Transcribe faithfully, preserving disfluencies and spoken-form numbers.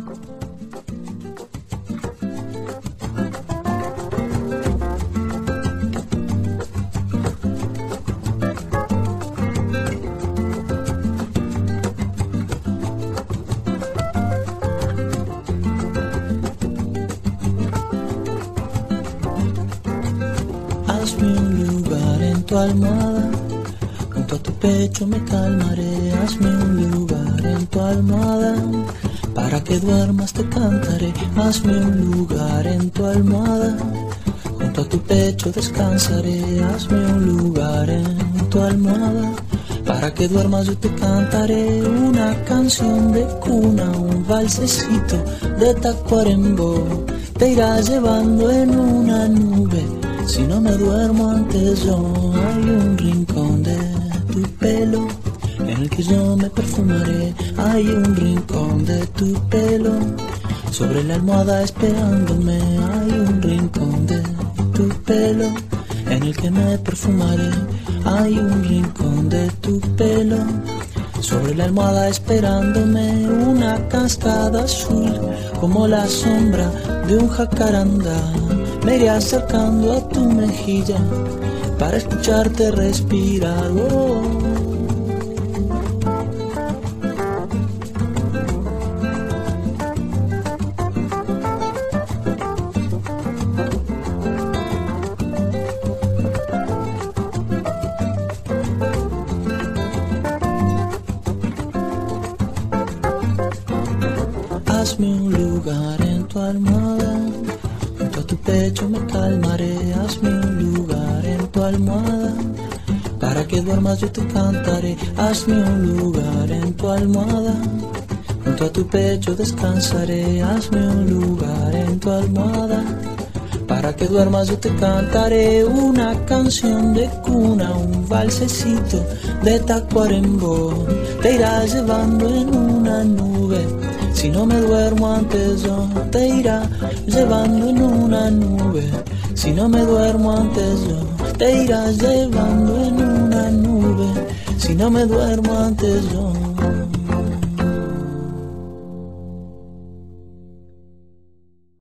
Hazme un lugar en tu almohada, junto a tu pecho me calmaré. Hazme un lugar en tu almohada, para que duermas te cantaré. Hazme un lugar en tu almohada, junto a tu pecho descansaré. Hazme un lugar en tu almohada, para que duermas yo te cantaré. Una canción de cuna, un valsecito de Tacuarembó, te irá llevando en una nube. Si no me duermo antes yo, hay un rincón de tu pelo en el que yo me perfumaré. Hay un rincón de tu pelo sobre la almohada esperándome. Hay un rincón de tu pelo en el que me perfumaré. Hay un rincón de tu pelo sobre la almohada esperándome. Una cascada azul como la sombra de un jacarandá, me iré acercando a tu mejilla para escucharte respirar. Oh. Hazme un lugar en tu almohada, junto a tu pecho me calmaré. Hazme un lugar en tu almohada, para que duermas yo te cantaré. Hazme un lugar en tu almohada, junto a tu pecho descansaré. Hazme un lugar en tu almohada, para que duermas yo te cantaré. Una canción de cuna, un valsecito de Tacuarembó, te irá llevando en una nube. Si no me duermo antes yo, te irá llevando en una nube. Si no me duermo antes yo, te irá llevando en una nube. Si no me duermo antes yo.